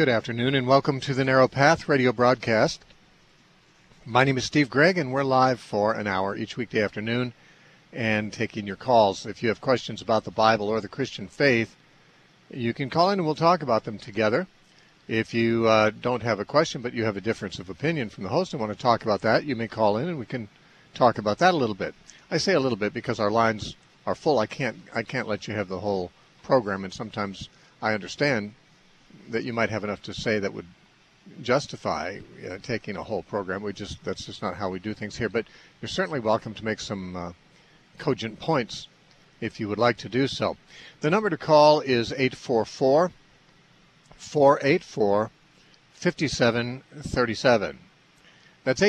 Good afternoon and welcome to the Narrow Path radio broadcast. My name is Steve Gregg and we're live for an hour each weekday afternoon and taking your calls. If you have questions about the Bible or the Christian faith, you can call in and we'll talk about them together. If you don't have a question but you have a difference of opinion from the host and want to talk about that, you may call in and we can talk about that a little bit. I say a little bit because our lines are full. I can't let you have the whole program, and sometimes I understand that you might have enough to say that would justify taking a whole program. That's just not how we do things here. But you're certainly welcome to make some cogent points if you would like to do so. The number to call is 844-484-5737. That's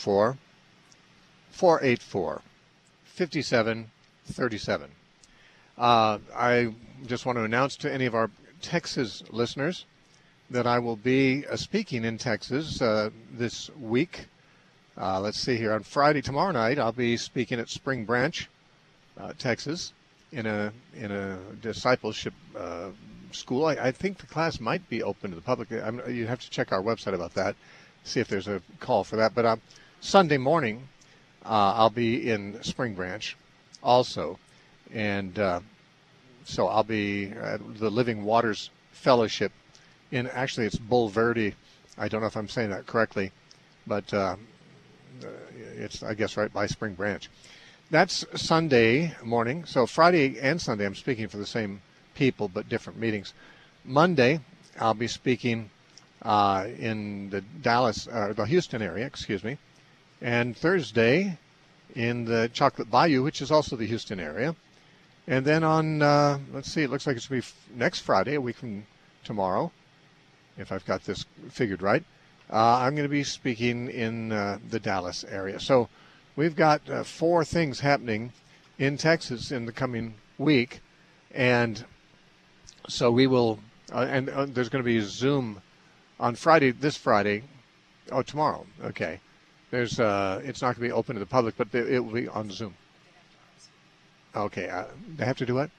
844-484-5737. I just want to announce to any of our Texas listeners that I will be speaking in Texas this week. Let's see here. On Friday, tomorrow night, I'll be speaking at Spring Branch, Texas, in a discipleship school. I think the class might be open to the public. You have to check our website about that, see if there's a call for that. But Sunday morning, I'll be in Spring Branch also, and so I'll be at the Living Waters Fellowship actually it's Bulverde. I don't know if I'm saying that correctly, but it's, I guess, right by Spring Branch. That's Sunday morning. So Friday and Sunday I'm speaking for the same people but different meetings. Monday I'll be speaking in the Houston area, and Thursday in the Chocolate Bayou, which is also the Houston area. And then on, let's see, it looks like it's going to be next Friday, a week from tomorrow, if I've got this figured right. I'm going to be speaking in the Dallas area. So we've got 4 things happening in Texas in the coming week. And so we will, and there's going to be Zoom on Friday, tomorrow. Okay. It's not going to be open to the public, but it will be on Zoom. Okay, they have to do what?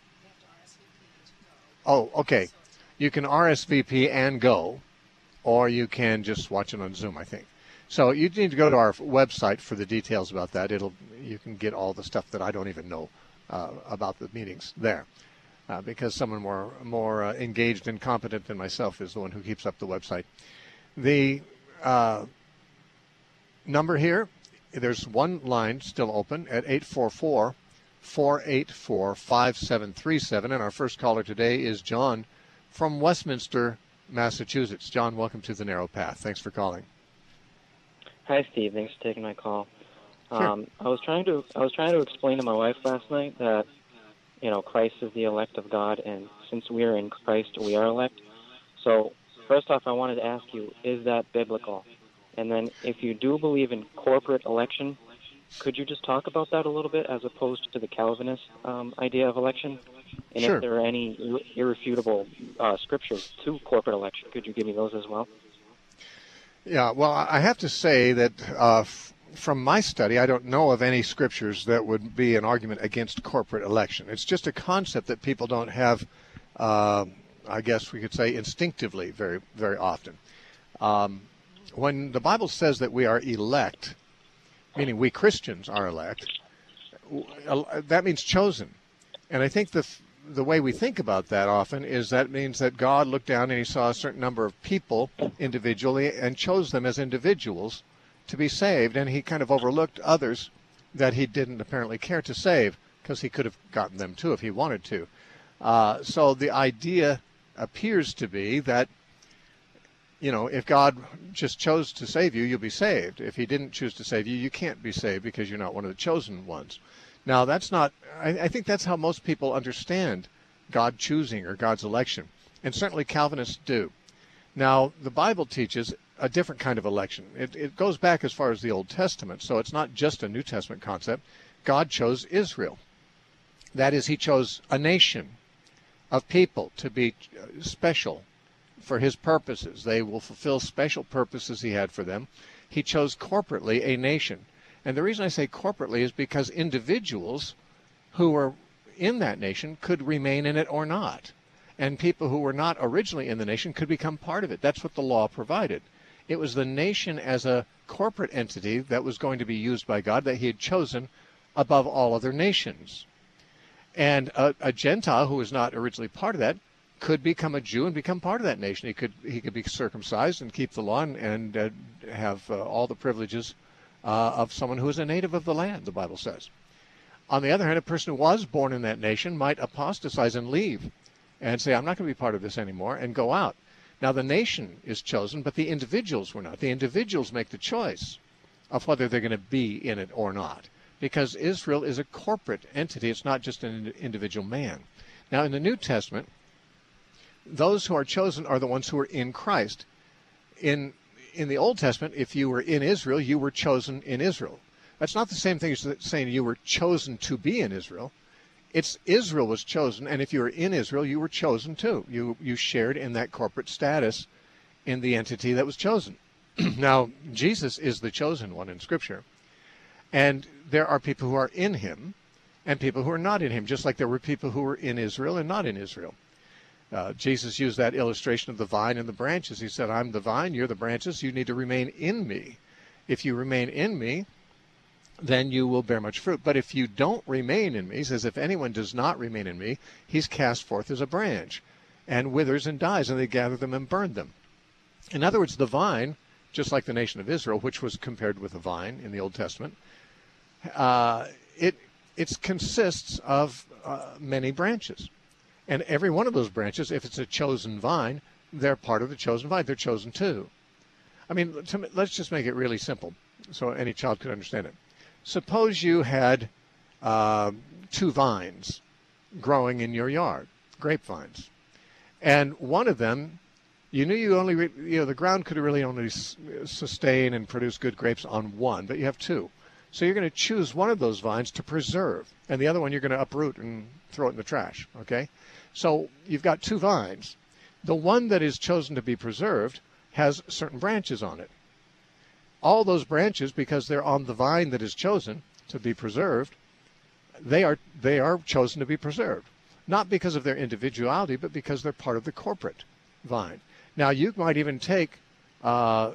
Oh, okay. You can RSVP and go, or you can just watch it on Zoom, I think. So you need to go to our website for the details about that. You can get all the stuff that I don't even know about the meetings there, because someone more engaged and competent than myself is the one who keeps up the website. The number here, there's one line still open at 844-484-5737, and our first caller today is John from Westminster, Massachusetts. John, welcome to the Narrow Path. Thanks for calling. Hi, Steve. Thanks for taking my call. Sure. I was trying to explain to my wife last night that Christ is the elect of God, and since we are in Christ, we are elect. So first off, I wanted to ask you, is that biblical? And then, if you do believe in corporate election, could you just talk about that a little bit as opposed to the Calvinist idea of election? And Sure. If there are any irrefutable scriptures to corporate election, could you give me those as well? Yeah, well, I have to say that from my study, I don't know of any scriptures that would be an argument against corporate election. It's just a concept that people don't have, I guess we could say, instinctively very, very often. When the Bible says that we are elect, meaning we Christians are elect, that means chosen. And I think the way we think about that often is that means that God looked down and he saw a certain number of people individually and chose them as individuals to be saved, and he kind of overlooked others that he didn't apparently care to save because he could have gotten them too if he wanted to. So the idea appears to be that if God just chose to save you, you'll be saved. If he didn't choose to save you, you can't be saved because you're not one of the chosen ones. Now, that's not, I think that's how most people understand God choosing or God's election. And certainly Calvinists do. Now, the Bible teaches a different kind of election. It goes back as far as the Old Testament, so it's not just a New Testament concept. God chose Israel. That is, he chose a nation of people to be special for his purposes. They will fulfill special purposes he had for them. He chose corporately a nation. And the reason I say corporately is because individuals who were in that nation could remain in it or not. And people who were not originally in the nation could become part of it. That's what the law provided. It was the nation as a corporate entity that was going to be used by God, that he had chosen above all other nations. And a Gentile who was not originally part of that could become a Jew and become part of that nation. He could be circumcised and keep the law and have all the privileges of someone who is a native of the land, the Bible says. On the other hand, a person who was born in that nation might apostatize and leave and say, I'm not going to be part of this anymore, and go out. Now, the nation is chosen, but the individuals were not. The individuals make the choice of whether they're going to be in it or not, because Israel is a corporate entity. It's not just an individual man. Now, in the New Testament, those who are chosen are the ones who are in Christ. In the Old Testament, if you were in Israel, you were chosen in Israel. That's not the same thing as saying you were chosen to be in Israel. It's Israel was chosen, and if you were in Israel, you were chosen too. You shared in that corporate status in the entity that was chosen. Now, Jesus is the chosen one in Scripture, and there are people who are in him and people who are not in him, just like there were people who were in Israel and not in Israel. Jesus used that illustration of the vine and the branches. He said, I'm the vine, you're the branches, you need to remain in me. If you remain in me, then you will bear much fruit. But if you don't remain in me, he says, if anyone does not remain in me, he's cast forth as a branch and withers and dies, and they gather them and burn them. In other words, the vine, just like the nation of Israel, which was compared with a vine in the Old Testament, it consists of many branches. And every one of those branches, if it's a chosen vine, they're part of the chosen vine. They're chosen too. I mean, let's just make it really simple so any child could understand it. Suppose you had 2 vines growing in your yard, grapevines, and one of them, you knew the ground could really only sustain and produce good grapes on one, but you have 2. So you're going to choose one of those vines to preserve, and the other one you're going to uproot and throw it in the trash, okay? So you've got 2 vines. The one that is chosen to be preserved has certain branches on it. All those branches, because they're on the vine that is chosen to be preserved, they are chosen to be preserved. Not because of their individuality, but because they're part of the corporate vine. Now, you might even take, a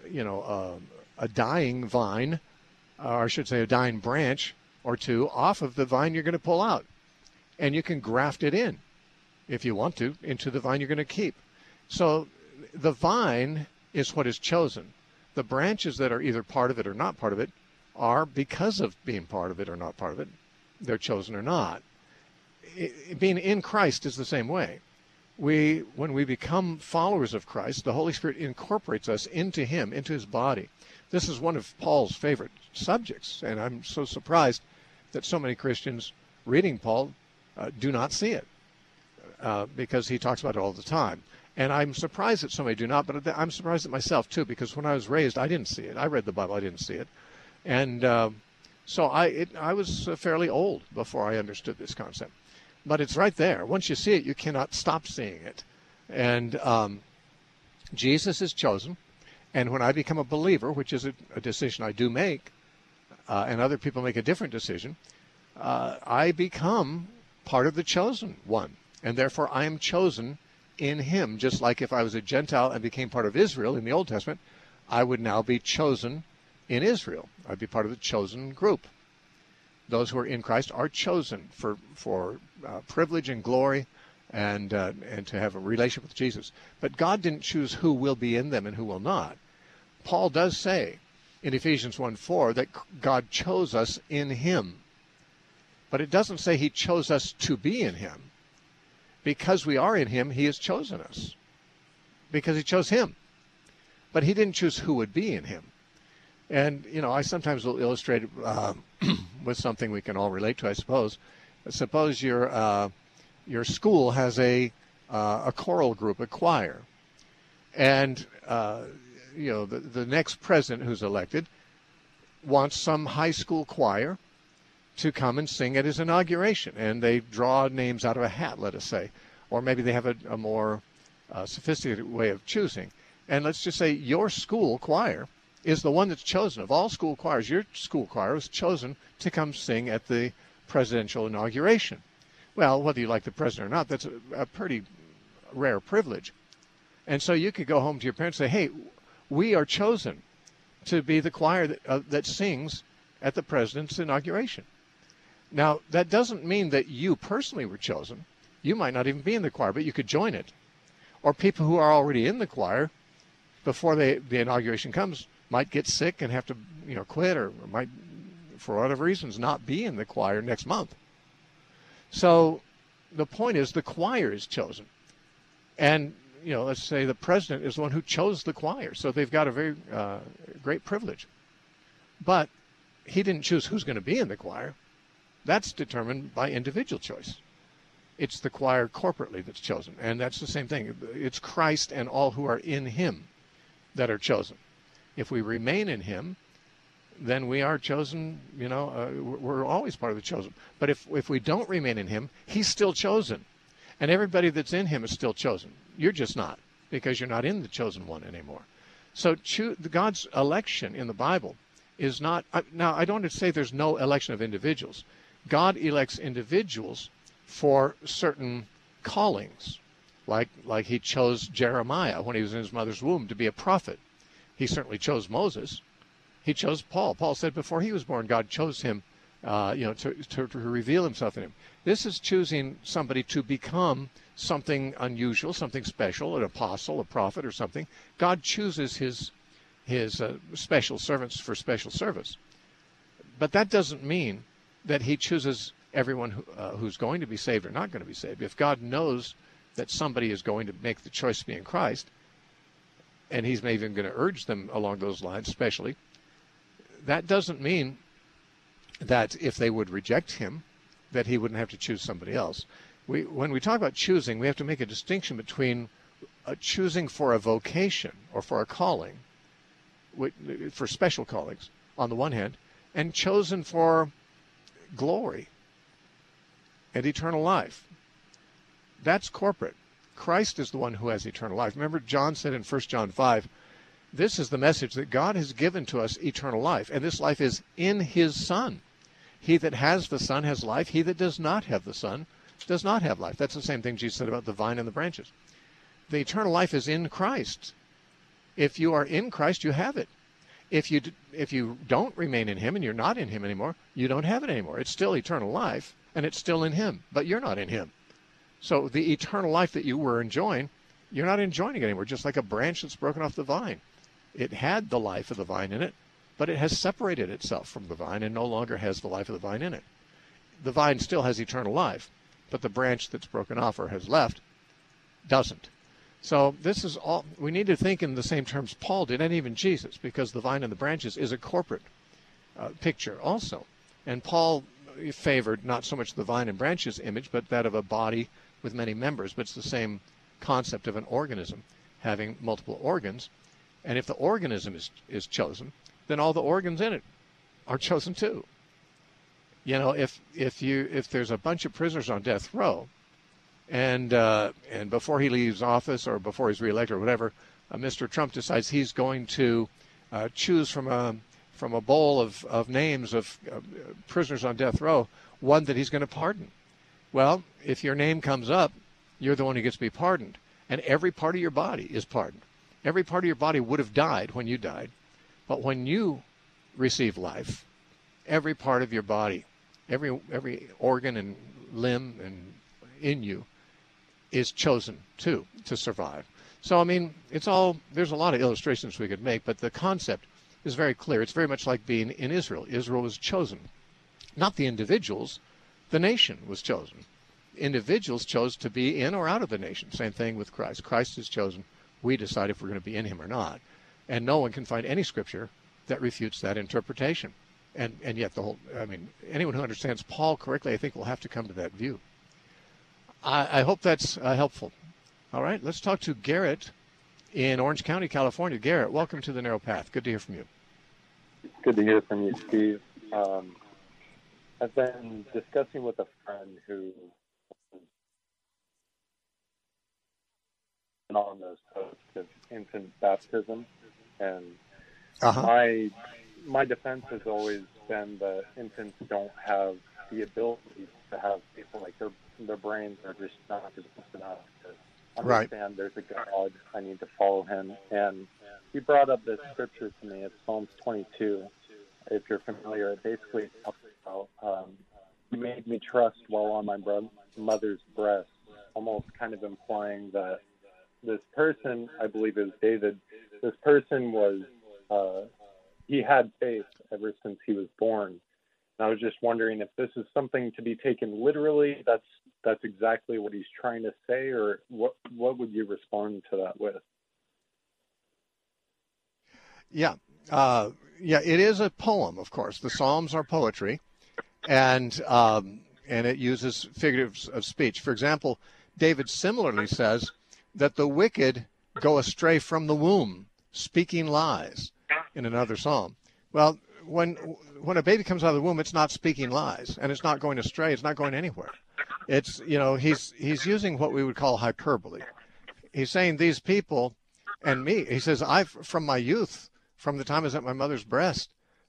dying vine, or I should say a dying branch or 2 off of the vine you're going to pull out. And you can graft it in, if you want to, into the vine you're going to keep. So the vine is what is chosen. The branches that are either part of it or not part of it are because of being part of it or not part of it. They're chosen or not. Being in Christ is the same way. When we become followers of Christ, the Holy Spirit incorporates us into him, into his body. This is one of Paul's favorite subjects, and I'm so surprised that so many Christians reading Paul do not see it, because he talks about it all the time. And I'm surprised that so many do not, but I'm surprised at myself too, because when I was raised, I didn't see it. I read the Bible, I didn't see it. And so I was fairly old before I understood this concept. But it's right there. Once you see it, you cannot stop seeing it. And Jesus is chosen. And when I become a believer, which is a decision I do make, and other people make a different decision, I become part of the chosen one. And therefore, I am chosen in him, just like if I was a Gentile and became part of Israel in the Old Testament, I would now be chosen in Israel. I'd be part of the chosen group. Those who are in Christ are chosen for privilege and glory and to have a relationship with Jesus. But God didn't choose who will be in them and who will not. Paul does say in Ephesians 1:4 that God chose us in him. But it doesn't say he chose us to be in him. Because we are in him, he has chosen us. Because he chose him. But he didn't choose who would be in him. And, I sometimes will illustrate it with something we can all relate to, I suppose. Suppose your school has a choral group, a choir. And, the next president who's elected wants some high school choir to come and sing at his inauguration, and they draw names out of a hat, let us say, or maybe they have a more sophisticated way of choosing. And let's just say your school choir is the one that's chosen. Of all school choirs, your school choir was chosen to come sing at the presidential inauguration. Well, whether you like the president or not, that's a pretty rare privilege. And so you could go home to your parents and say, hey, we are chosen to be the choir that sings at the president's inauguration. Now, that doesn't mean that you personally were chosen. You might not even be in the choir, but you could join it. Or people who are already in the choir, before the inauguration comes, might get sick and have to quit, or might, for whatever reasons, not be in the choir next month. So the point is the choir is chosen. And, let's say the president is the one who chose the choir. So they've got a very great privilege. But he didn't choose who's going to be in the choir. That's determined by individual choice. It's the choir corporately that's chosen. And that's the same thing. It's Christ and all who are in him that are chosen. If we remain in him, then we are chosen, we're always part of the chosen. But if we don't remain in him, he's still chosen. And everybody that's in him is still chosen. You're just not, because you're not in the chosen one anymore. So God's election in the Bible is not, now I don't want to say there's no election of individuals. God elects individuals for certain callings, like he chose Jeremiah when he was in his mother's womb to be a prophet. He certainly chose Moses. He chose Paul. Paul said before he was born, God chose him, to reveal himself in him. This is choosing somebody to become something unusual, something special, an apostle, a prophet, or something. God chooses his special servants for special service. But that doesn't mean that he chooses everyone who's going to be saved or not going to be saved. If God knows that somebody is going to make the choice to be in Christ, and he's maybe even going to urge them along those lines, especially, that doesn't mean that if they would reject him, that he wouldn't have to choose somebody else. When we talk about choosing, we have to make a distinction between choosing for a vocation or for a calling, for special callings on the one hand, and chosen for glory and eternal life. That's corporate. Christ is the one who has eternal life. Remember, John said in 1 John 5, this is the message that God has given to us eternal life, and this life is in his Son. He that has the Son has life. He that does not have the Son does not have life. That's the same thing Jesus said about the vine and the branches. The eternal life is in Christ. If you are in Christ, you have it. If you don't remain in him and you're not in him anymore, you don't have it anymore. It's still eternal life, and it's still in him, but you're not in him. So the eternal life that you were enjoying, you're not enjoying it anymore, just like a branch that's broken off the vine. It had the life of the vine in it, but it has separated itself from the vine and no longer has the life of the vine in it. The vine still has eternal life, but the branch that's broken off or has left doesn't. So this is all, we need to think in the same terms Paul did, and even Jesus, because the vine and the branches is a corporate picture also. And Paul favored not so much the vine and branches image, but that of a body with many members. But it's the same concept of an organism having multiple organs. And if the organism is chosen, then all the organs in it are chosen too. If there's a bunch of prisoners on death row, and before he leaves office or before he's reelected or whatever, Mr. Trump decides he's going to choose from a bowl of names of prisoners on death row one that he's going to pardon. Well, if your name comes up, you're the one who gets to be pardoned, and every part of your body is pardoned. Every part of your body would have died when you died, but when you receive life, every part of your body, every organ and limb and in you is chosen to survive. So, I mean, there's a lot of illustrations we could make, but the concept is very clear. It's very much like being in Israel. Israel was chosen. Not the individuals, the nation was chosen. Individuals chose to be in or out of the nation. Same thing with Christ. Christ is chosen. We decide if we're going to be in him or not. And no one can find any scripture that refutes that interpretation. And yet anyone who understands Paul correctly, I think, will have to come to that view. I hope that's helpful. All right, let's talk to Garrett in Orange County, California. Garrett, welcome to The Narrow Path. Good to hear from you. Good to hear from you, Steve. I've been discussing with a friend who on those posts of infant baptism, and my defense has always been that infants don't have the ability to have people like their brains are just not developed enough Right. understand there's a God. I need to follow him. And he brought up this scripture to me. It's Psalms 22. If you're familiar, it basically talks about you made me trust while on my mother's breast, almost kind of implying that this person, I believe it was David, this person was, he had faith ever since he was born. And I was just wondering if this is something to be taken literally. That's exactly what he's trying to say, or what would you respond to that with? Yeah. It is a poem, of course. The Psalms are poetry, and it uses figures of speech. For example, David similarly says that the wicked go astray from the womb, speaking lies, in another psalm. Well, when a baby comes out of the womb, it's not speaking lies, and it's not going astray. It's not going anywhere. It's, he's using what we would call hyperbole. He's saying these people and me. He says, from my youth, from the time I was at my mother's breast,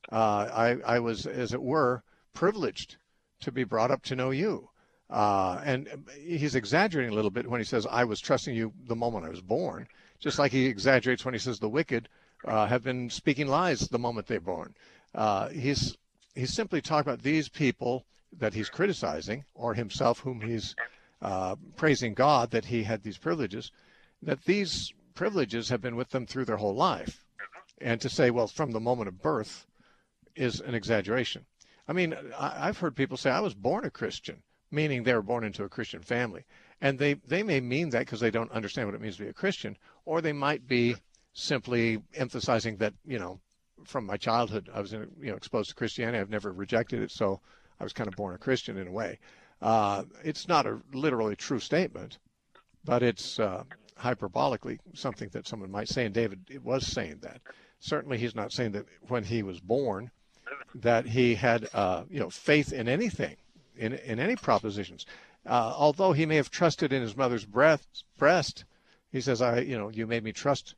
I was, as it were, privileged to be brought up to know you. And he's exaggerating a little bit when he says, I was trusting you the moment I was born, just like he exaggerates when he says the wicked have been speaking lies the moment they're born. He's simply talking about these people that he's criticizing, or himself whom he's praising God that he had these privileges, that these privileges have been with them through their whole life. And to say, well, from the moment of birth is an exaggeration. I mean, I've heard people say, I was born a Christian, meaning they were born into a Christian family. And they may mean that because they don't understand what it means to be a Christian, or they might be simply emphasizing that, from my childhood, I was exposed to Christianity. I've never rejected it, so I was kind of born a Christian in a way. It's not a literally true statement, but it's hyperbolically something that someone might say, and David was saying that. Certainly he's not saying that when he was born that he had faith in anything, in any propositions. Although he may have trusted in his mother's breast, he says, you made me trust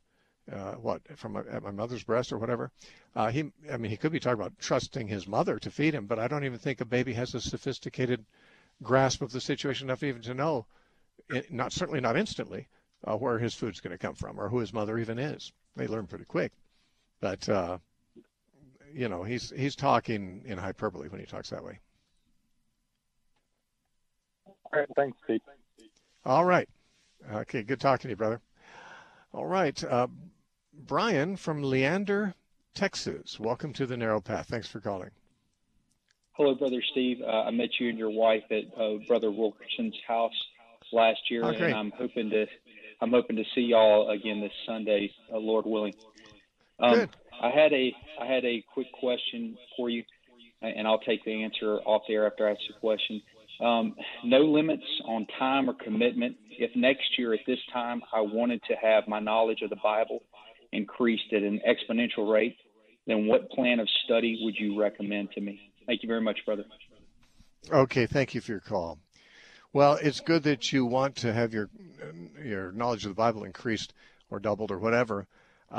at my mother's breast or whatever. He could be talking about trusting his mother to feed him, but I don't even think a baby has a sophisticated grasp of the situation enough even to know, certainly not instantly, where his food's going to come from or who his mother even is. They learn pretty quick. But, he's talking in hyperbole when he talks that way. All right, thanks, Pete. All right. Okay, good talking to you, brother. All right. Brian from Leander, Texas. Welcome to the Narrow Path. Thanks for calling. Hello, Brother Steve. I met you and your wife at Brother Wilkerson's house last year, and I'm hoping to see y'all again this Sunday, Lord willing. Good. I had a quick question for you, and I'll take the answer off the air after I ask the question. No limits on time or commitment. If next year at this time I wanted to have my knowledge of the Bible increased at an exponential rate, then what plan of study would you recommend to me? Thank you very much, brother. Okay, thank you for your call. Well, it's good that you want to have your knowledge of the Bible increased or doubled or whatever.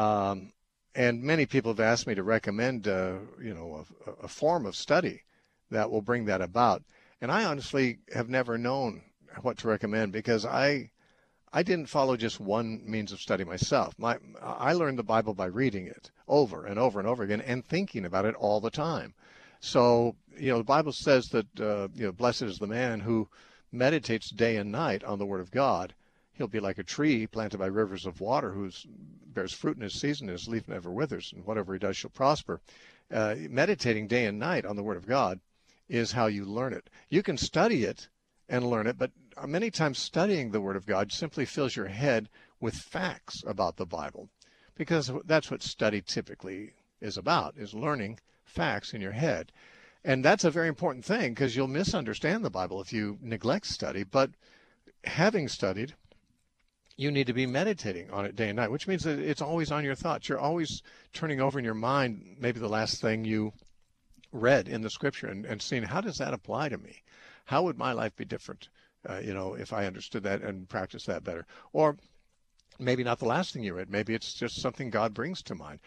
And many people have asked me to recommend, a form of study that will bring that about. And I honestly have never known what to recommend because I didn't follow just one means of study myself. I learned the Bible by reading it over and over and over again and thinking about it all the time. So, the Bible says that, blessed is the man who meditates day and night on the Word of God. He'll be like a tree planted by rivers of water who bears fruit in his season, his leaf never withers, and whatever he does shall prosper. Meditating day and night on the Word of God is how you learn it. You can study it and learn it, but many times studying the Word of God simply fills your head with facts about the Bible, because that's what study typically is about, is learning facts in your head. And that's a very important thing because you'll misunderstand the Bible if you neglect study. But having studied, you need to be meditating on it day and night, which means that it's always on your thoughts. You're always turning over in your mind maybe the last thing you read in the scripture and seeing, how does that apply to me? How would my life be different, if I understood that and practiced that better? Or maybe not the last thing you read. Maybe it's just something God brings to mind.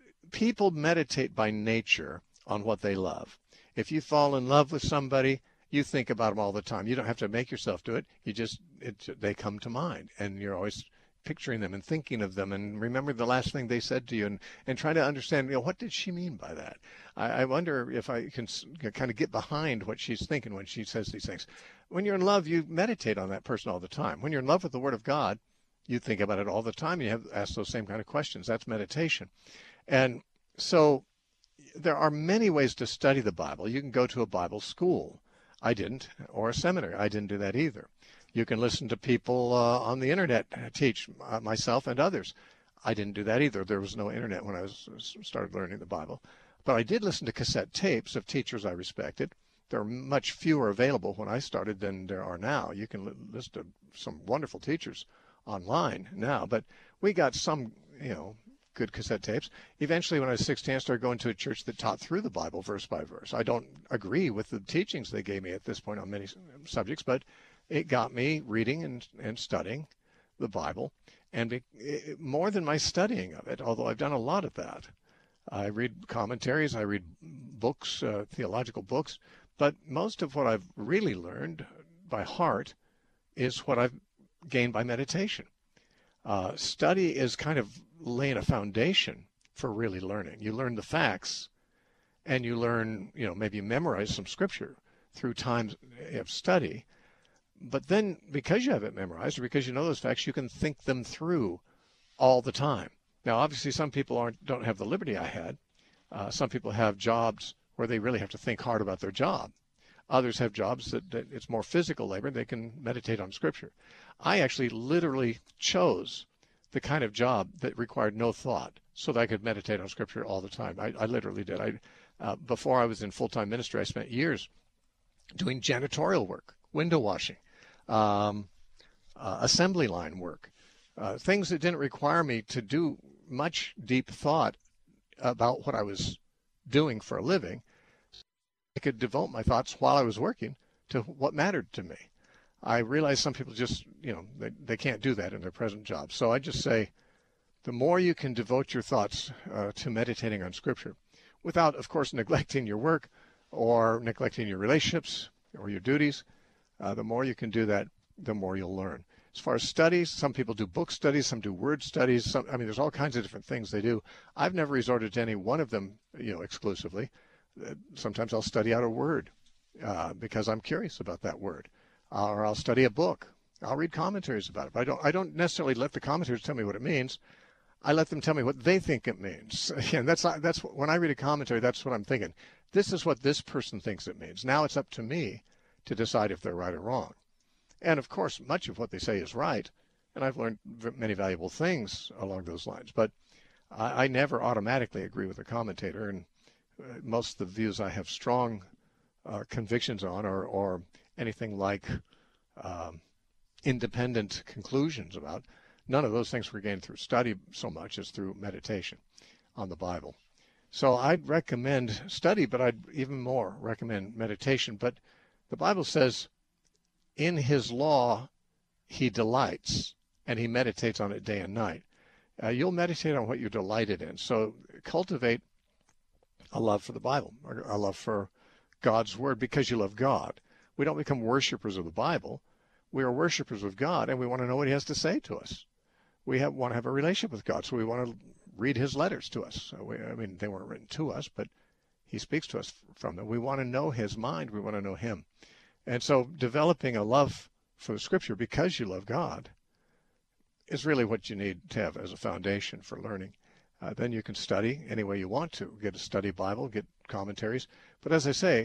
People meditate by nature on what they love. If you fall in love with somebody, You think about them all the time. You don't have to make yourself do it. They come to mind, and you're always picturing them and thinking of them and remember the last thing they said to you and try to understand, what did she mean by that? I wonder if I can kind of get behind what she's thinking when she says these things. When you're in love, you meditate on that person all the time. When you're in love with the Word of God, you think about it all the time. You have asked those same kind of questions. That's meditation. And so there are many ways to study the Bible. You can go to a Bible school. I didn't, or a seminary. I didn't do that either. You can listen to people on the internet teach, myself and others. I didn't do that either. There was no internet when I started learning the Bible. But I did listen to cassette tapes of teachers I respected. There are much fewer available when I started than there are now. You can listen to some wonderful teachers online now. But we got some, good cassette tapes. Eventually, when I was 16, I started going to a church that taught through the Bible verse by verse. I don't agree with the teachings they gave me at this point on many subjects, but it got me reading and studying the Bible, and more than my studying of it, although I've done a lot of that. I read commentaries, I read books, theological books, but most of what I've really learned by heart is what I've gained by meditation. Study is kind of laying a foundation for really learning. You learn the facts, and you learn, maybe you memorize some scripture through times of study. But then, because you have it memorized, or because you know those facts, you can think them through all the time. Now, obviously, some people don't have the liberty I had. Some people have jobs where they really have to think hard about their job. Others have jobs that it's more physical labor. They can meditate on Scripture. I actually literally chose the kind of job that required no thought so that I could meditate on Scripture all the time. I literally did. Before I was in full-time ministry, I spent years doing janitorial work, window washing, assembly line work, things that didn't require me to do much deep thought about what I was doing for a living. I could devote my thoughts while I was working to what mattered to me. I realize some people just, they can't do that in their present job. So I just say, the more you can devote your thoughts to meditating on Scripture, without, of course, neglecting your work or neglecting your relationships or your duties, the more you can do that, the more you'll learn. As far as studies, some people do book studies, some do word studies. There's all kinds of different things they do. I've never resorted to any one of them, exclusively. Sometimes I'll study out a word because I'm curious about that word, or I'll study a book. I'll read commentaries about it. But I don't necessarily let the commentaries tell me what it means. I let them tell me what they think it means. And that's when I read a commentary, that's what I'm thinking. This is what this person thinks it means. Now it's up to me to decide if they're right or wrong. And of course, much of what they say is right, and I've learned many valuable things along those lines. But I never automatically agree with a commentator, and most of the views I have strong convictions on or anything like independent conclusions about. None of those things were gained through study so much as through meditation on the Bible. So I'd recommend study, but I'd even more recommend meditation. But the Bible says, in his law, he delights, and he meditates on it day and night. You'll meditate on what you're delighted in. So cultivate a love for the Bible, or a love for God's Word, because you love God. We don't become worshipers of the Bible. We are worshipers of God, and we want to know what he has to say to us. We want to have a relationship with God, so we want to read his letters to us. They weren't written to us, but he speaks to us from them. We want to know his mind. We want to know him. And so developing a love for the Scripture because you love God is really what you need to have as a foundation for learning. Then you can study any way you want to. Get a study Bible, get commentaries. But as I say,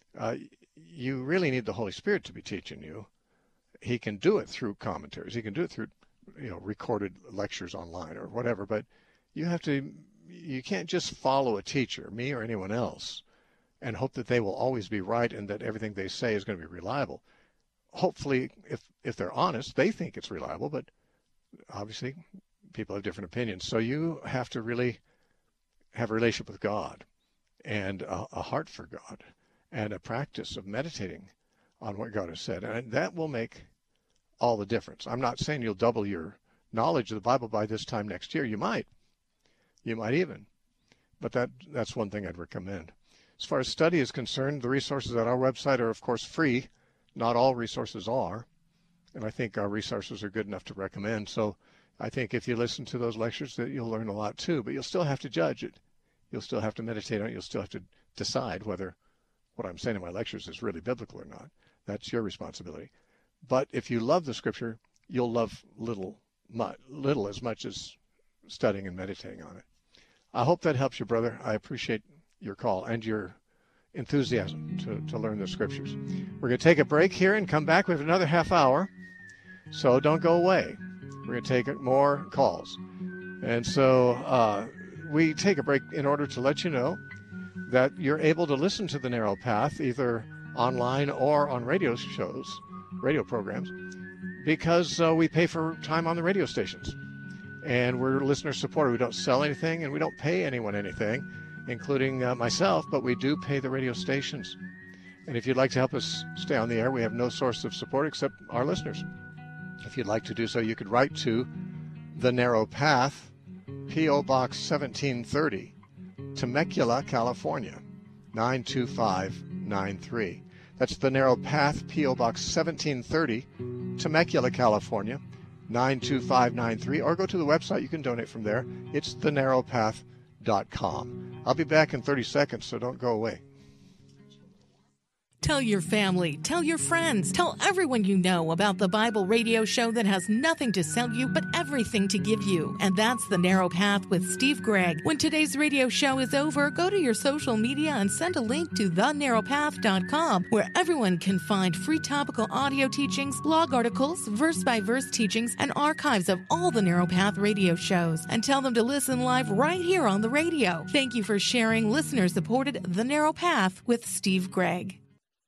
you really need the Holy Spirit to be teaching you. He can do it through commentaries. He can do it through recorded lectures online or whatever. But you can't just follow a teacher, me or anyone else, and hope that they will always be right and that everything they say is going to be reliable. Hopefully, if they're honest, they think it's reliable, but obviously people have different opinions. So you have to really have a relationship with God and a heart for God and a practice of meditating on what God has said. And that will make all the difference. I'm not saying you'll double your knowledge of the Bible by this time next year. You might even. But that's one thing I'd recommend. As far as study is concerned, the resources at our website are, of course, free. Not all resources are, and I think our resources are good enough to recommend. So I think if you listen to those lectures, that you'll learn a lot too, but you'll still have to judge it. You'll still have to meditate on it. You'll still have to decide whether what I'm saying in my lectures is really biblical or not. That's your responsibility. But if you love the Scripture, you'll love little as much as studying and meditating on it. I hope that helps you, brother. I appreciate your call and your enthusiasm to learn the Scriptures. We're going to take a break here and come back with another half hour, so don't go away. We're going to take more calls. And so we take a break in order to let you know that you're able to listen to The Narrow Path either online or on radio shows, radio programs, because we pay for time on the radio stations. And we're listener supported. We don't sell anything and we don't pay anyone anything, including myself, but we do pay the radio stations. And if you'd like to help us stay on the air, we have no source of support except our listeners. If you'd like to do so, you could write to The Narrow Path, P.O. Box 1730, Temecula, California, 92593. That's The Narrow Path, P.O. Box 1730, Temecula, California, 92593. Or go to the website. You can donate from there. It's thenarrowpath.com. I'll be back in 30 seconds, so don't go away. Tell your family, tell your friends, tell everyone you know about the Bible radio show that has nothing to sell you but everything to give you. And that's The Narrow Path with Steve Gregg. When today's radio show is over, go to your social media and send a link to thenarrowpath.com, where everyone can find free topical audio teachings, blog articles, verse-by-verse teachings, and archives of all the Narrow Path radio shows. And tell them to listen live right here on the radio. Thank you for sharing listener-supported The Narrow Path with Steve Gregg.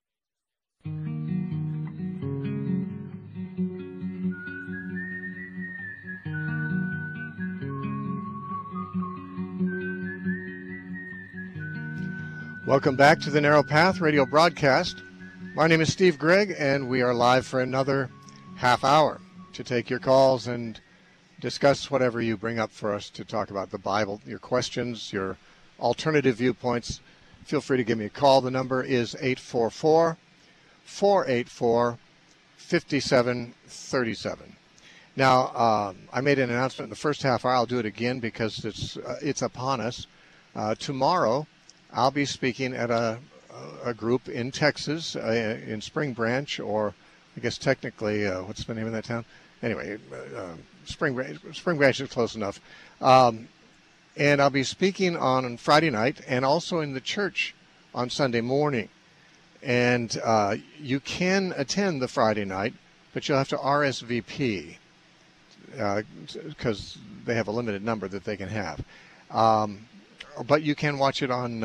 Welcome back to the Narrow Path radio broadcast. My name is Steve Gregg, and we are live for another half hour to take your calls and discuss whatever you bring up for us to talk about the Bible, your questions, your alternative viewpoints. Feel free to give me a call. The number is 844-484-5737. Now, I made an announcement in the first half hour. I'll do it again because it's upon us. Tomorrow, I'll be speaking at a group in Texas, in Spring Branch, or I guess technically, what's the name of that town? Anyway, Spring Branch is close enough. And I'll be speaking on Friday night and also in the church on Sunday morning. And you can attend the Friday night, but you'll have to RSVP because they have a limited number that they can have. But you can watch it on,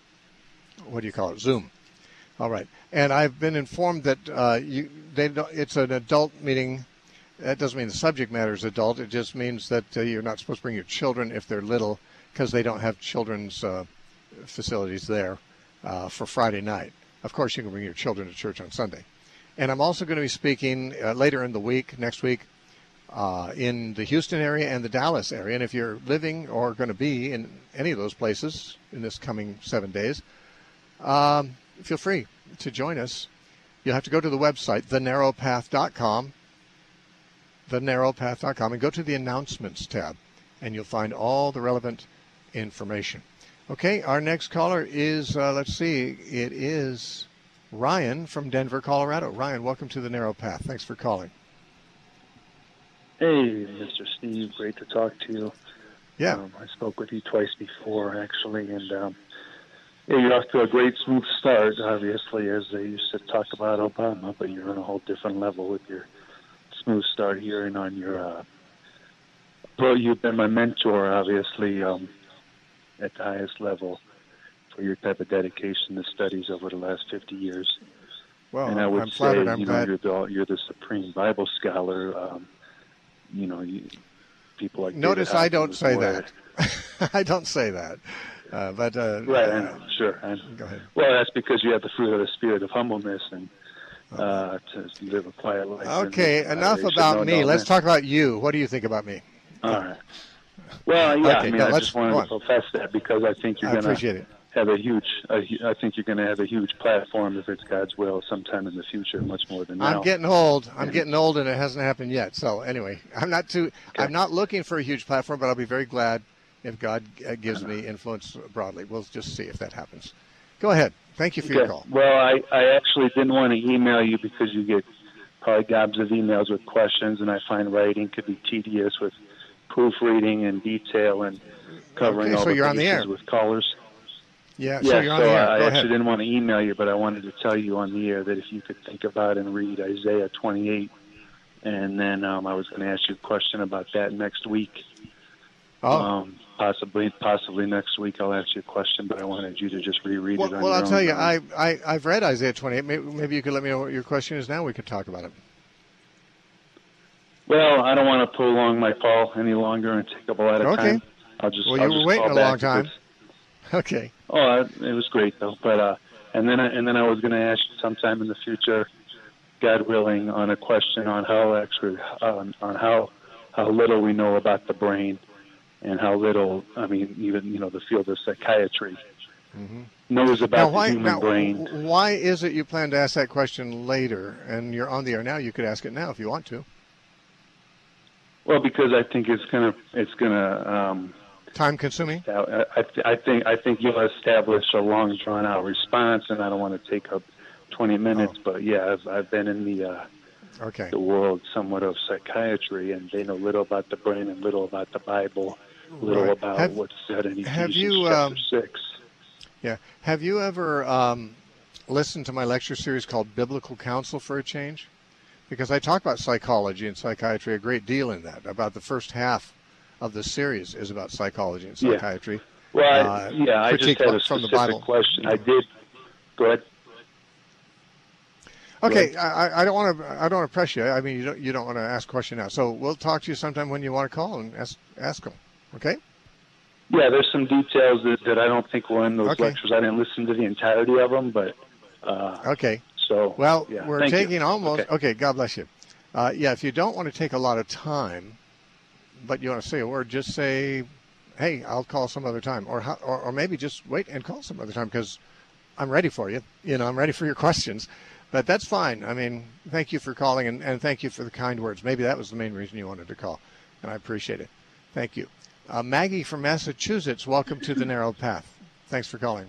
Zoom. All right. And I've been informed that it's an adult meeting. That doesn't mean the subject matter is adult. It just means that you're not supposed to bring your children if they're little because they don't have children's facilities there for Friday night. Of course, you can bring your children to church on Sunday. And I'm also going to be speaking later in the week, next week, in the Houston area and the Dallas area. And if you're living or going to be in any of those places in this coming 7 days, feel free to join us. You'll have to go to the website, thenarrowpath.com, thenarrowpath.com, and go to the announcements tab, and you'll find all the relevant information. Okay, our next caller is, it is Ryan from Denver, Colorado. Ryan, welcome to the Narrow Path. Thanks for calling. Hey, Mr. Steve, great to talk to you. Yeah. I spoke with you twice before, actually, and you're off to a great smooth start, obviously, as they used to talk about Obama, but you're on a whole different level with your smooth start here and on your, you've been my mentor, obviously, at the highest level for your type of dedication to studies over the last 50 years. Well, and I would I'm flattered. I'm glad. You're the supreme Bible scholar. People like Notice David I don't Hopkins say were- that. I don't say that. But Right, I know, sure. I know. Go ahead. Well, that's because you have the fruit of the spirit of humbleness and to live a quiet life. Okay, and, enough they should about know me. no Let's man. talk about you. What do you think about me? All right. Well, yeah, Okay, I no, I let's just wanted go to profess that because I think you're I going appreciate to it. have a huge. I think you're going to have a huge platform if it's God's will sometime in the future, much more than now. I'm getting old. I'm getting old, and it hasn't happened yet. So anyway, I'm not looking for a huge platform, but I'll be very glad if God gives me influence broadly. We'll just see if that happens. Go ahead. Thank you for your call. Well, I actually didn't want to email you because you get probably gobs of emails with questions, and I find writing could be tedious with proofreading and detail and covering all the bases with callers. Yeah, so you're on the air. I Go actually ahead. didn't want to email you, but I wanted to tell you on the air that if you could think about and read Isaiah 28, and then I was going to ask you a question about that next week. Oh. Possibly next week I'll ask you a question, but I wanted you to just reread it on your own. Well, I'll tell you, I've read Isaiah 28. Maybe you could let me know what your question is now. We could talk about it. Well, I don't want to prolong my call any longer and take up a lot of time. You were waiting a long time. Okay. Oh, it was great though. But and then I was going to ask you sometime in the future, God willing, on a question on how little we know about the brain, and how little, even the field of psychiatry knows about the human brain. Why is it you plan to ask that question later, and you're on the air now? You could ask it now if you want to. Well, because I think it's gonna time consuming. I think you'll establish a long, drawn out response, and I don't want to take up 20 minutes. But yeah, I've been in the world somewhat of psychiatry, and they know little about the brain and little about the Bible, little about what's said in Ephesians chapter 6. Yeah. Have you ever listened to my lecture series called Biblical Counsel for a Change? Because I talk about psychology and psychiatry a great deal in that. About the first half of the series is about psychology and psychiatry. Yeah. Well, I just had a specific question. I did. Go ahead. Okay, I don't want to press you. I mean, you don't want to ask a question now. So we'll talk to you sometime when you want to call and ask them. Okay? Yeah, there's some details that I don't think were in those lectures. I didn't listen to the entirety of them, but okay. So we're taking almost. Okay, God bless you. If you don't want to take a lot of time, but you want to say a word, just say, "Hey, I'll call some other time," or maybe just wait and call some other time because I'm ready for you. I'm ready for your questions. But that's fine. I mean, thank you for calling, and thank you for the kind words. Maybe that was the main reason you wanted to call, and I appreciate it. Thank you. Maggie from Massachusetts, welcome to The Narrow Path. Thanks for calling.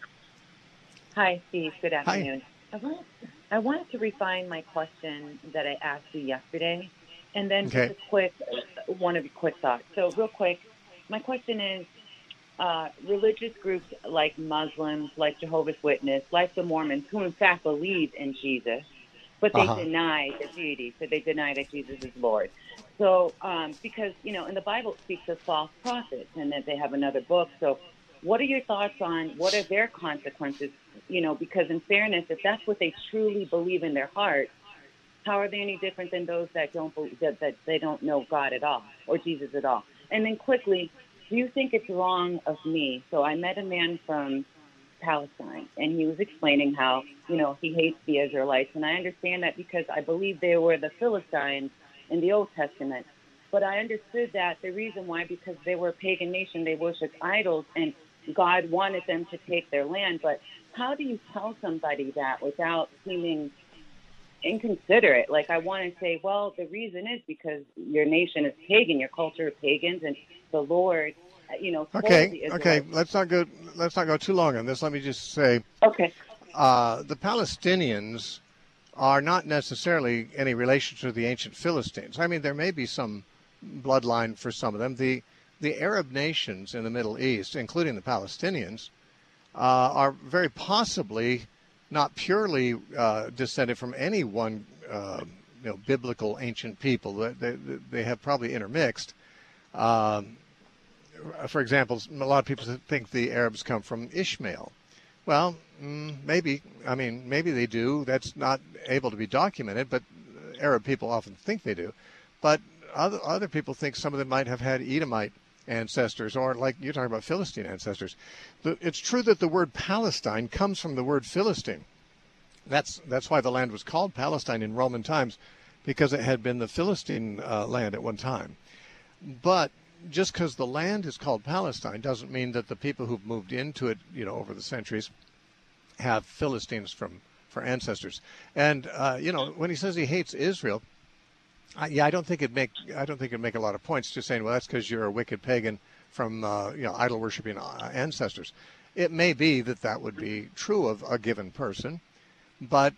Hi, Steve. Good afternoon. Hi. I wanted to refine my question that I asked you yesterday, and then just one of your quick thoughts. So real quick, my question is, religious groups like Muslims, like Jehovah's Witness, like the Mormons, who in fact believe in Jesus, but they deny the deity, so they deny that Jesus is Lord. So because, in the Bible it speaks of false prophets and that they have another book. So what are your thoughts on what are their consequences? Because in fairness, if that's what they truly believe in their heart, how are they any different than those that don't believe, that they don't know God at all or Jesus at all? And then quickly, do you think it's wrong of me? So I met a man from Palestine, and he was explaining how, he hates the Israelites. And I understand that because I believe they were the Philistines in the Old Testament. But I understood that the reason why, because they were a pagan nation, they worshiped idols, and God wanted them to take their land. But how do you tell somebody that without seeming inconsiderate? Like, I want to say, well, the reason is because your nation is pagan, your culture is pagans, and the Lord, Okay. Let's not go too long on this. Let me just say, the Palestinians are not necessarily any relation to the ancient Philistines. I mean, there may be some bloodline for some of them. The Arab nations in the Middle East, including the Palestinians, are very possibly not purely descended from any one biblical ancient people. They have probably intermixed. For example, a lot of people think the Arabs come from Ishmael. Well, maybe. I mean, maybe they do. That's not able to be documented, but Arab people often think they do. But other people think some of them might have had Edomite ancestors, or like you're talking about, Philistine ancestors. It's true that the word Palestine comes from the word Philistine. That's why the land was called Palestine in Roman times, because it had been the Philistine land at one time. But just because the land is called Palestine doesn't mean that the people who've moved into it, over the centuries, have Philistines for ancestors. And when he says he hates Israel, I don't think it'd make a lot of points just saying, well, that's because you're a wicked pagan from idol worshiping ancestors. It may be that would be true of a given person, but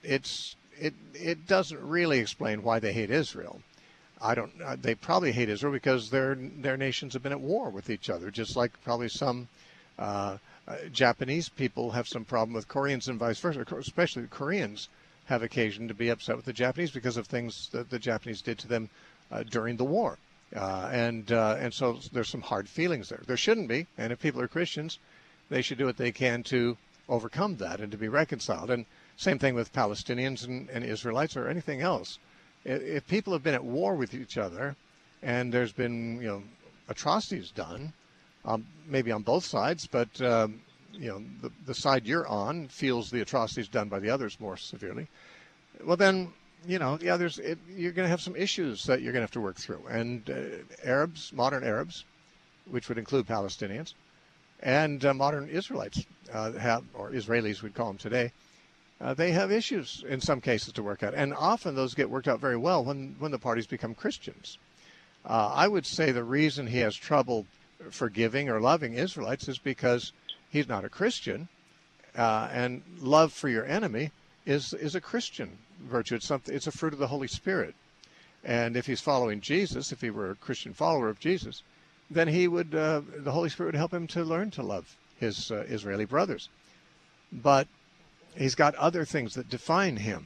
it doesn't really explain why they hate Israel. They probably hate Israel because their nations have been at war with each other, just like probably some Japanese people have some problem with Koreans and vice versa. Especially the Koreans have occasion to be upset with the Japanese because of things that the Japanese did to them during the war. And so there's some hard feelings there. There shouldn't be, and if people are Christians, they should do what they can to overcome that and to be reconciled. And same thing with Palestinians and Israelites or anything else. If people have been at war with each other and there's been, atrocities done, maybe on both sides, but, the side you're on feels the atrocities done by the others more severely, well, then, you're going to have some issues that you're going to have to work through. And modern Arabs, which would include Palestinians, and modern Israelites or Israelis we'd call them today, they have issues in some cases to work out. And often those get worked out very well when the parties become Christians. I would say the reason he has trouble forgiving or loving Israelites is because he's not a Christian, and love for your enemy is a Christian virtue. It's a fruit of the Holy Spirit. And if he's following Jesus, if he were a Christian follower of Jesus, then the Holy Spirit would help him to learn to love his Israeli brothers. But he's got other things that define him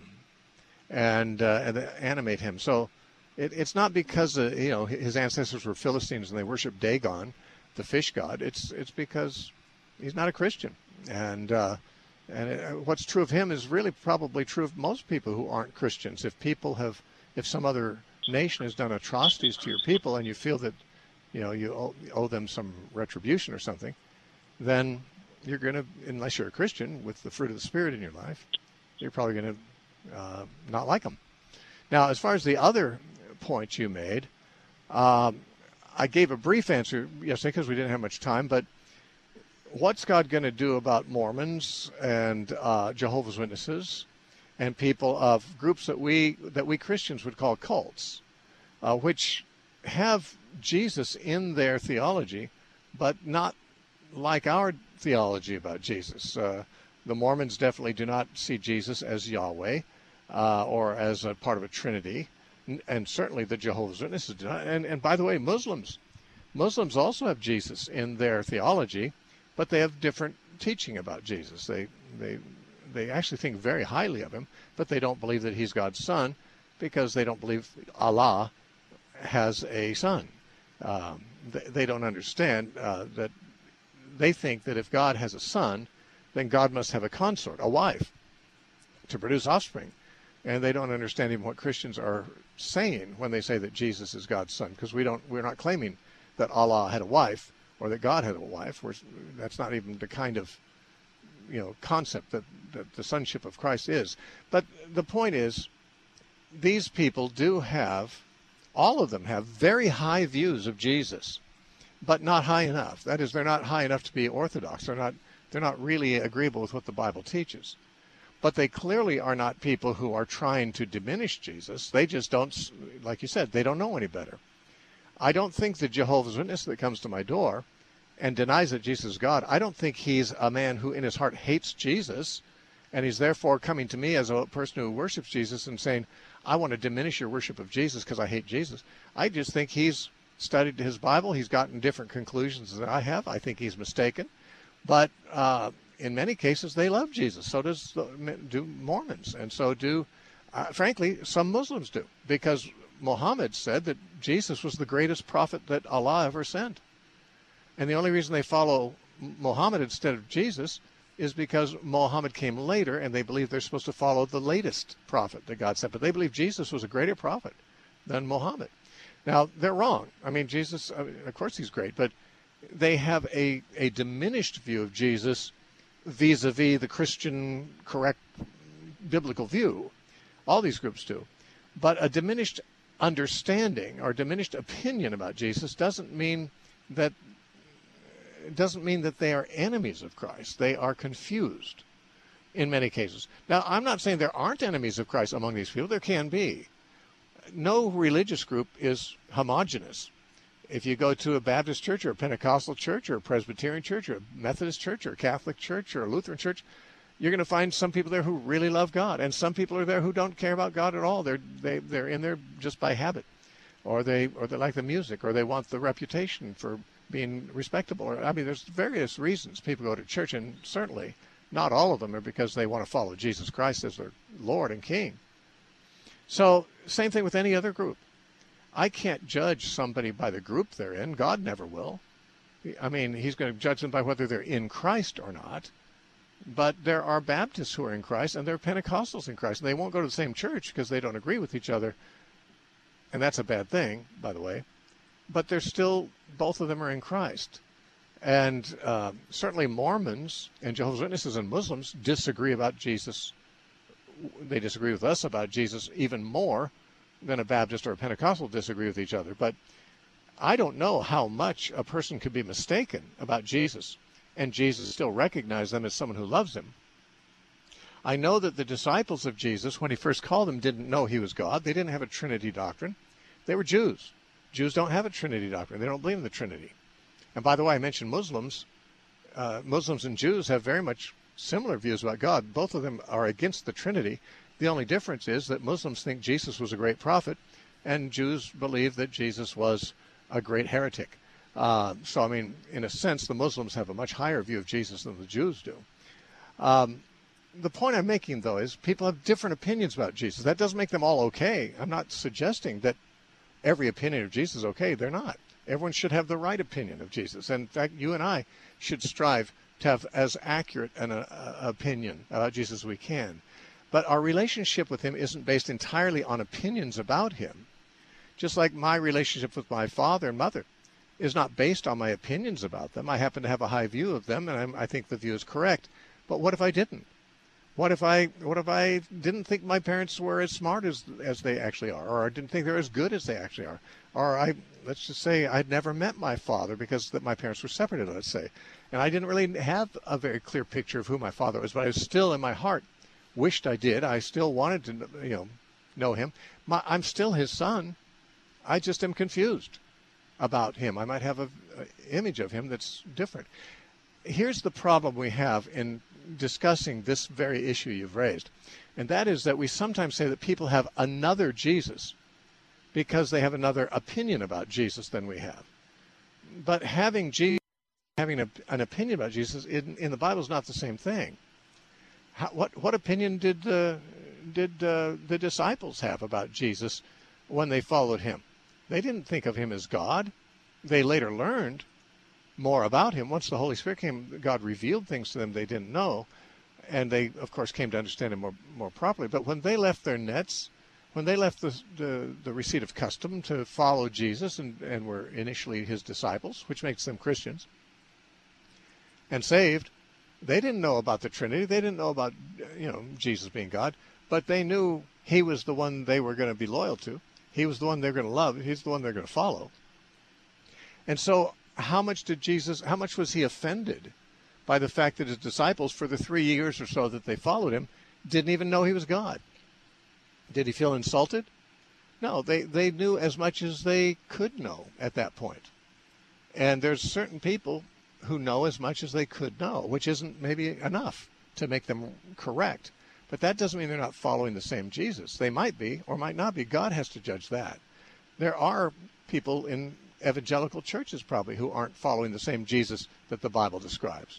and that animate him. So it's not because his ancestors were Philistines and they worshiped Dagon, the fish god. It's because he's not a Christian. And what's true of him is really probably true of most people who aren't Christians. If some other nation has done atrocities to your people and you feel that you owe them some retribution or something, then you're going to, unless you're a Christian with the fruit of the Spirit in your life, you're probably going to not like them. Now, as far as the other points you made, I gave a brief answer yesterday because we didn't have much time, but what's God going to do about Mormons and Jehovah's Witnesses and people of groups that we Christians would call cults, which have Jesus in their theology, but not like our theology about Jesus? The Mormons definitely do not see Jesus as Yahweh or as a part of a Trinity, and certainly the Jehovah's Witnesses do not. And by the way, Muslims also have Jesus in their theology, but they have different teaching about Jesus. They actually think very highly of him, but they don't believe that he's God's son because they don't believe Allah has a son. They don't understand that they think that if God has a son, then God must have a consort, a wife, to produce offspring. And they don't understand even what Christians are saying when they say that Jesus is God's son, because we're not claiming that Allah had a wife or that God had a wife. That's not even the kind of concept that the sonship of Christ is. But the point is, these people all of them have very high views of Jesus, but not high enough. That is, they're not high enough to be orthodox. They're not really agreeable with what the Bible teaches. But they clearly are not people who are trying to diminish Jesus. They just don't, like you said, they don't know any better. I don't think the Jehovah's Witness that comes to my door and denies that Jesus is God, I don't think he's a man who in his heart hates Jesus, and he's therefore coming to me as a person who worships Jesus and saying, I want to diminish your worship of Jesus because I hate Jesus. I just think he's studied his Bible. He's gotten different conclusions than I have. I think he's mistaken. But in many cases, they love Jesus. So do Mormons. And so do, frankly, some Muslims do. Because Muhammad said that Jesus was the greatest prophet that Allah ever sent. And the only reason they follow Muhammad instead of Jesus is because Muhammad came later, and they believe they're supposed to follow the latest prophet that God sent. But they believe Jesus was a greater prophet than Muhammad. Now, they're wrong. I mean, Jesus, of course he's great, but they have a diminished view of Jesus vis-a-vis the Christian correct biblical view. All these groups do. But a diminished understanding or diminished opinion about Jesus doesn't mean that doesn't mean that they are enemies of Christ. They are confused in many cases. Now, I'm not saying there aren't enemies of Christ among these people. There can be. No religious group is homogeneous. If you go to a Baptist church or a Pentecostal church or a Presbyterian church or a Methodist church or a Catholic church or a Lutheran church, you're going to find some people there who really love God, and some people are there who don't care about God at all. They're in there just by habit, or they like the music, or they want the reputation for being respectable. Or, I mean, there's various reasons people go to church, and certainly not all of them are because they want to follow Jesus Christ as their Lord and King. So, same thing with any other group. I can't judge somebody by the group they're in. God never will. I mean, he's going to judge them by whether they're in Christ or not. But there are Baptists who are in Christ, and there are Pentecostals in Christ. And they won't go to the same church because they don't agree with each other. And that's a bad thing, by the way. But they're still, both of them are in Christ. And certainly Mormons and Jehovah's Witnesses and Muslims disagree about Jesus. They disagree with us about Jesus even more than a Baptist or a Pentecostal disagree with each other. But I don't know how much a person could be mistaken about Jesus and Jesus still recognize them as someone who loves him. I know that the disciples of Jesus, when he first called them, didn't know he was God. They didn't have a Trinity doctrine. They were Jews. Jews don't have a Trinity doctrine. They don't believe in the Trinity. And by the way, I mentioned Muslims. Muslims and Jews have very much similar views about God. Both of them are against the Trinity. The only difference is that Muslims think Jesus was a great prophet, and Jews believe that Jesus was a great heretic. So, I mean, in a sense, the Muslims have a much higher view of Jesus than the Jews do. The point I'm making, though, is people have different opinions about Jesus. That doesn't make them all okay. I'm not suggesting that every opinion of Jesus is okay. They're not. Everyone should have the right opinion of Jesus. And in fact, you and I should strive to have as accurate an opinion about Jesus as we can. But our relationship with him isn't based entirely on opinions about him. Just like my relationship with my father and mother is not based on my opinions about them. I happen to have a high view of them, and I think the view is correct. But what if I didn't? What if I didn't think my parents were as smart as they actually are, or I didn't think they're as good as they actually are, or let's just say I'd never met my father because my parents were separated, let's say, and I didn't really have a very clear picture of who my father was, but I still in my heart wished I did. I still wanted to know him. I'm still his son. I just am confused about him. I might have an image of him that's different. Here's the problem we have in discussing this very issue you've raised, and that is that we sometimes say that people have another Jesus because they have another opinion about Jesus than we have. But having an opinion about Jesus in the Bible is not the same thing. What opinion did the disciples have about Jesus when they followed him? They didn't think of him as God. They later learned more about him. Once the Holy Spirit came, God revealed things to them they didn't know, and they, of course, came to understand him more properly. But when they left their nets, when they left the receipt of custom to follow Jesus and were initially his disciples, which makes them Christians, and saved, they didn't know about the Trinity. They didn't know about Jesus being God, but they knew he was the one they were going to be loyal to. He was the one they're going to love. He's the one they're going to follow. And so how much was he offended by the fact that his disciples, for the 3 years or so that they followed him, didn't even know he was God? Did he feel insulted? No, they knew as much as they could know at that point. And there's certain people who know as much as they could know, which isn't maybe enough to make them correct. But that doesn't mean they're not following the same Jesus. They might be or might not be. God has to judge that. There are people in evangelical churches probably who aren't following the same Jesus that the Bible describes.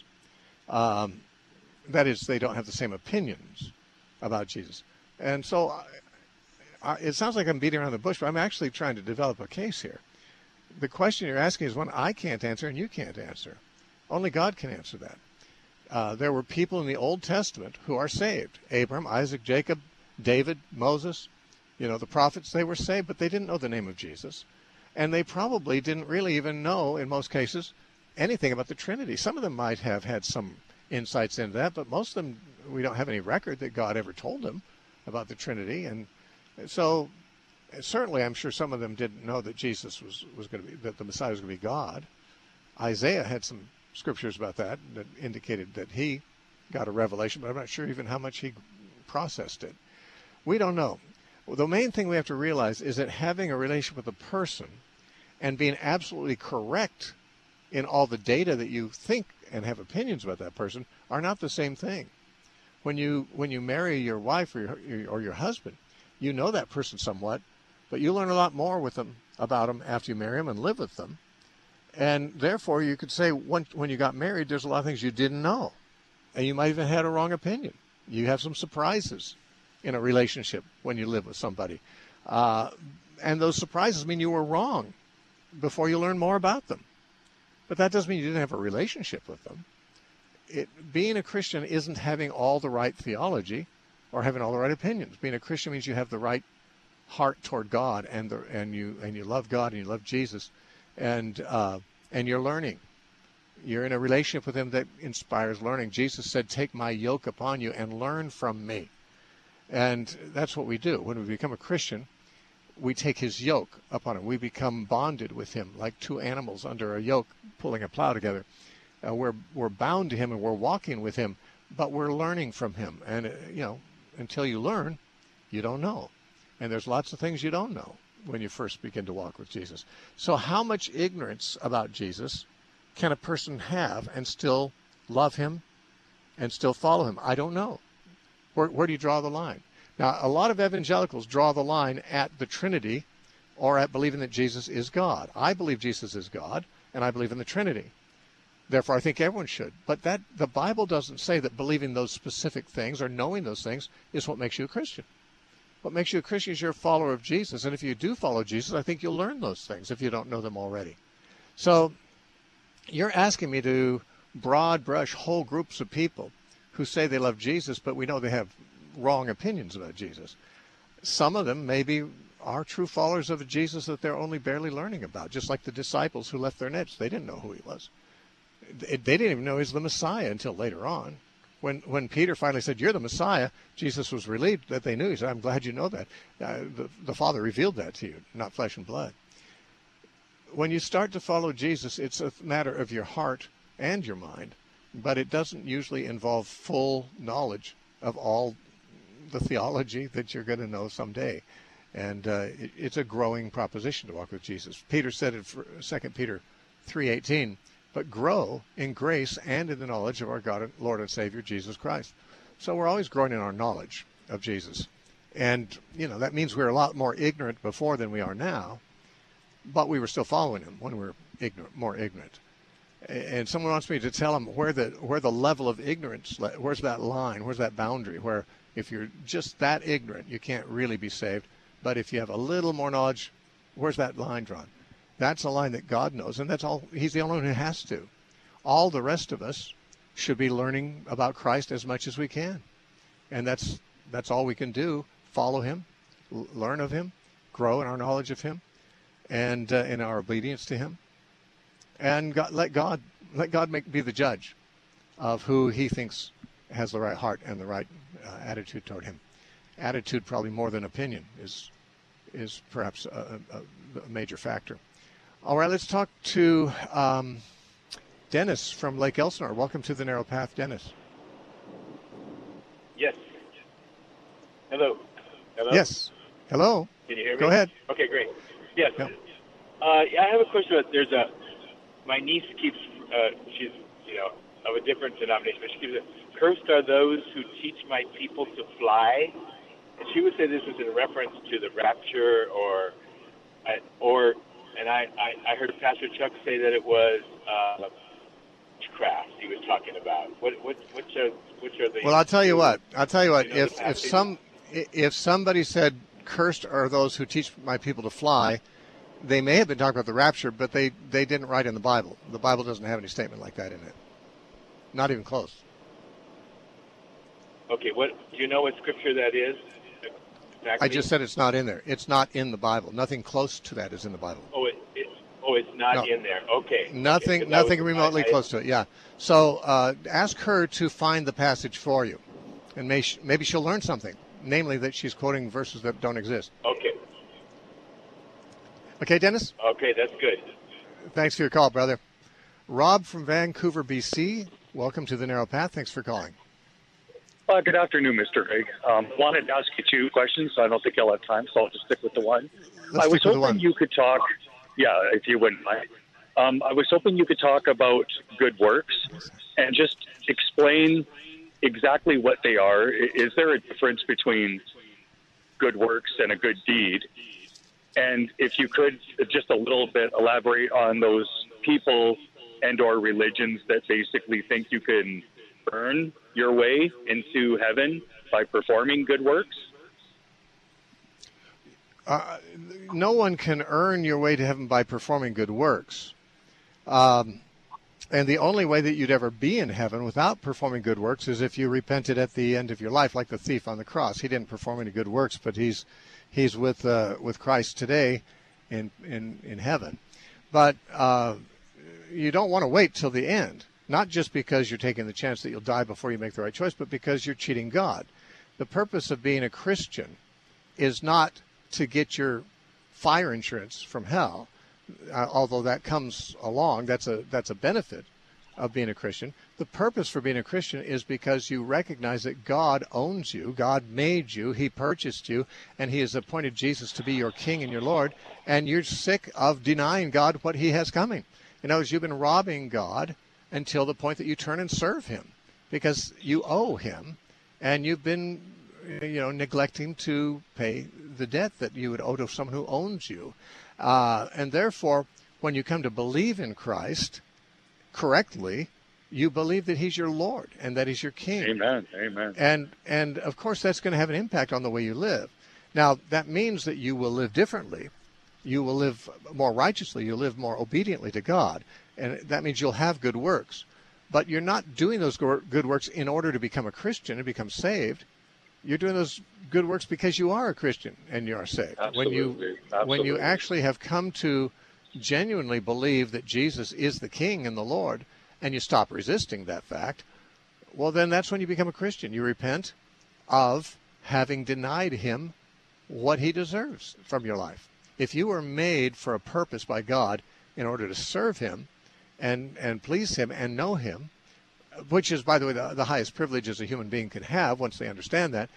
That is, they don't have the same opinions about Jesus. And so it sounds like I'm beating around the bush, but I'm actually trying to develop a case here. The question you're asking is one I can't answer and you can't answer. Only God can answer that. There were people in the Old Testament who are saved. Abraham, Isaac, Jacob, David, Moses, the prophets, they were saved, but they didn't know the name of Jesus. And they probably didn't really even know, in most cases, anything about the Trinity. Some of them might have had some insights into that, but most of them, we don't have any record that God ever told them about the Trinity. And so certainly I'm sure some of them didn't know that Jesus was going to be, that the Messiah was going to be God. Isaiah had some scriptures about that indicated that he got a revelation, but I'm not sure even how much he processed it. We don't know. Well, the main thing we have to realize is that having a relationship with a person and being absolutely correct in all the data that you think and have opinions about that person are not the same thing. When you marry your wife or your husband, you know that person somewhat, but you learn a lot more about them after you marry them and live with them. And therefore, you could say when you got married, there's a lot of things you didn't know. And you might even have had a wrong opinion. You have some surprises in a relationship when you live with somebody. And those surprises mean you were wrong before you learn more about them. But that doesn't mean you didn't have a relationship with them. Being a Christian isn't having all the right theology or having all the right opinions. Being a Christian means you have the right heart toward God, and you love God and you love Jesus, and you're learning. You're in a relationship with him that inspires learning. Jesus said, "Take my yoke upon you and learn from me." And that's what we do. When we become a Christian, we take his yoke upon him. We become bonded with him like two animals under a yoke pulling a plow together. We're bound to him and we're walking with him, but we're learning from him. And, until you learn, you don't know. And there's lots of things you don't know when you first begin to walk with Jesus. So how much ignorance about Jesus can a person have and still love him and still follow him? I don't know. Where do you draw the line? Now, a lot of evangelicals draw the line at the Trinity or at believing that Jesus is God. I believe Jesus is God, and I believe in the Trinity. Therefore, I think everyone should. But the Bible doesn't say that believing those specific things or knowing those things is what makes you a Christian. What makes you a Christian is you're a follower of Jesus. And if you do follow Jesus, I think you'll learn those things if you don't know them already. So you're asking me to broad brush whole groups of people who say they love Jesus, but we know they have wrong opinions about Jesus. Some of them maybe are true followers of a Jesus that they're only barely learning about, just like the disciples who left their nets. They didn't know who he was. They didn't even know he was the Messiah until later on. When Peter finally said, "You're the Messiah," Jesus was relieved that they knew. He said, "I'm glad you know that. The Father revealed that to you, not flesh and blood." When you start to follow Jesus, it's a matter of your heart and your mind, but it doesn't usually involve full knowledge of all the theology that you're going to know someday. And it's a growing proposition to walk with Jesus. Peter said in 2 Peter 3:18, "But grow in grace and in the knowledge of our God, Lord and Savior, Jesus Christ." So we're always growing in our knowledge of Jesus. And, that means we're a lot more ignorant before than we are now, but we were still following him when we were more ignorant. And someone wants me to tell them where the level of ignorance, where's that line, where's that boundary, where if you're just that ignorant, you can't really be saved. But if you have a little more knowledge, where's that line drawn? That's a line that God knows, and that's all. He's the only one who has to. All the rest of us should be learning about Christ as much as we can. And that's all we can do. Follow him, learn of him, grow in our knowledge of him, and in our obedience to him. And let God be the judge of who he thinks has the right heart and the right attitude toward him. Attitude, probably more than opinion, is perhaps a major factor. All right, let's talk to Dennis from Lake Elsinore. Welcome to the Narrow Path, Dennis. Yes. Hello. Yes. Hello. Can you hear me? Go ahead. Okay, great. Yes. Yeah. I have a question about, my niece keeps, she's, of a different denomination, but she keeps "Cursed are those who teach my people to fly." And she would say this was in reference to the rapture, and I heard Pastor Chuck say that it was witchcraft he was talking about. Which are the? Well, I'll tell you what. If somebody said, "Cursed are those who teach my people to fly," they may have been talking about the rapture, but they didn't write in the Bible. The Bible doesn't have any statement like that in it. Not even close. Okay, do you know what scripture that is? Exactly. I just said it's not in there. It's not in the Bible. Nothing close to that is in the Bible. It's not in there. Okay. Nothing remotely close to it. Yeah. So ask her to find the passage for you, and maybe she'll learn something. Namely, that she's quoting verses that don't exist. Okay. Okay, Dennis? Okay, that's good. Thanks for your call, brother. Rob from Vancouver, BC. Welcome to The Narrow Path. Thanks for calling. Good afternoon, Mr. Greg. Wanted to ask you two questions, so I don't think I'll have time, so I'll just stick with the one. I was hoping you could talk, if you wouldn't mind. I was hoping you could talk about good works and just explain exactly what they are. Is there a difference between good works and a good deed? And if you could just a little bit elaborate on those people and or religions that basically think you can earn your way into heaven by performing good works? No one can earn your way to heaven by performing good works. And the only way that you'd ever be in heaven without performing good works is if you repented at the end of your life, like the thief on the cross. He didn't perform any good works, but he's with Christ today in heaven. But you don't want to wait till the end. Not just because you're taking the chance that you'll die before you make the right choice, but because you're cheating God. The purpose of being a Christian is not to get your fire insurance from hell, although that comes along. That's a benefit of being a Christian. The purpose for being a Christian is because you recognize that God owns you, God made you, He purchased you, and He has appointed Jesus to be your King and your Lord, and you're sick of denying God what He has coming. In other words, you've been robbing God until the point that you turn and serve Him, because you owe Him, and you've been, neglecting to pay the debt that you would owe to someone who owns you. And therefore, when you come to believe in Christ correctly, you believe that He's your Lord and that He's your King. Amen. Amen. And of course, that's going to have an impact on the way you live. Now, that means that you will live differently. You will live more righteously. You'll live more obediently to God. And that means you'll have good works. But you're not doing those good works in order to become a Christian and become saved. You're doing those good works because you are a Christian and you are saved. Absolutely. When you actually have come to genuinely believe that Jesus is the King and the Lord, and you stop resisting that fact, well, then that's when you become a Christian. You repent of having denied Him what He deserves from your life. If you were made for a purpose by God in order to serve Him and please Him and know Him, which is, by the way, the highest privilege as a human being can have once they understand that,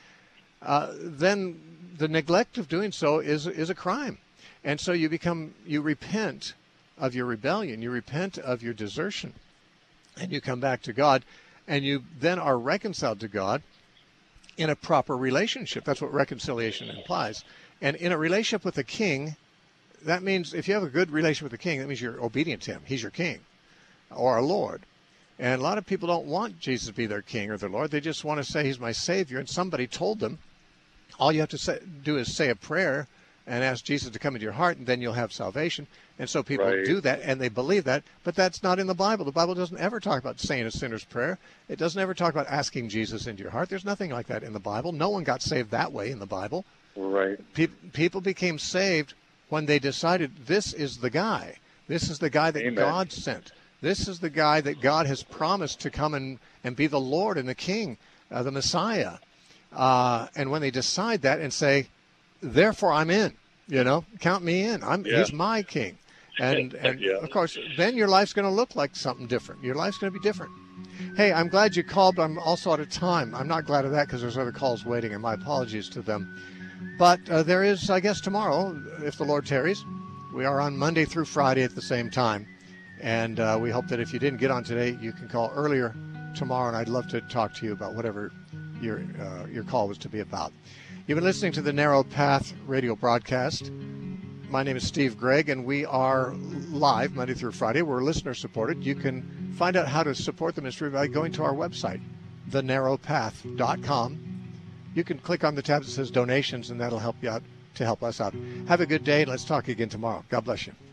then the neglect of doing so is a crime. And so you repent of your rebellion, you repent of your desertion, and you come back to God, and you then are reconciled to God in a proper relationship. That's what reconciliation implies. And in a relationship with the King, that means if you have a good relationship with the King, that means you're obedient to Him. He's your King or our Lord. And a lot of people don't want Jesus to be their King or their Lord. They just want to say He's my Savior. And somebody told them, all you have to do is say a prayer and ask Jesus to come into your heart, and then you'll have salvation. And so people do that, and they believe that. But that's not in the Bible. The Bible doesn't ever talk about saying a sinner's prayer. It doesn't ever talk about asking Jesus into your heart. There's nothing like that in the Bible. No one got saved that way in the Bible. Right. People became saved when they decided this is the guy. This is the guy that God sent. This is the guy that God has promised to come and be the Lord and the King, the Messiah. And when they decide that and say, therefore I'm in, count me in. He's my King. And of course, then your life's going to look like something different. Your life's going to be different. Hey, I'm glad you called, but I'm also out of time. I'm not glad of that because there's other calls waiting, and my apologies to them. But there is, I guess, tomorrow, if the Lord tarries. We are on Monday through Friday at the same time. And we hope that if you didn't get on today, you can call earlier tomorrow, and I'd love to talk to you about whatever your call was to be about. You've been listening to the Narrow Path radio broadcast. My name is Steve Gregg, and we are live Monday through Friday. We're listener-supported. You can find out how to support the ministry by going to our website, thenarrowpath.com. You can click on the tab that says donations, and that'll help you out to help us out. Have a good day, and let's talk again tomorrow. God bless you.